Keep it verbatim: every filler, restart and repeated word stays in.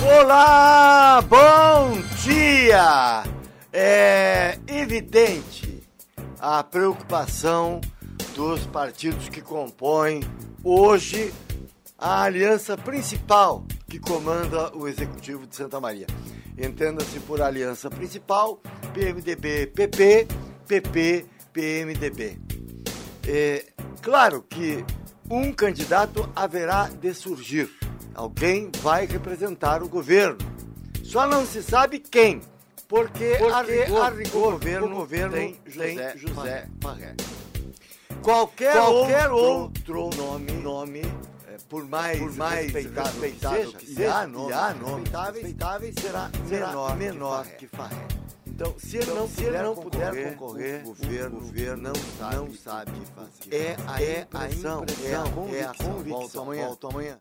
Olá, bom dia! É evidente a preocupação dos partidos que compõem hoje a aliança principal que comanda o Executivo de Santa Maria. Entenda-se por aliança principal, P M D B, P P, P P, P M D B. É claro que um candidato haverá de surgir. Alguém vai representar o governo. Só não se sabe quem, porque, porque a rigor, a rigor o governo, o governo tem José, tem José Parré. Qualquer, Qualquer outro, outro nome, nome é, por mais, por mais respeitável, respeitável que seja, que há nomes, há nomes respeitáveis, será, será menor, menor que Parré. Então, se ele então, não, se puder, ele não puder concorrer, concorrer, o governo, o governo não sabe, não sabe o que fazer. É a impressão, é a, impressão, é a convicção. É a convicção. Volta amanhã. Volta amanhã.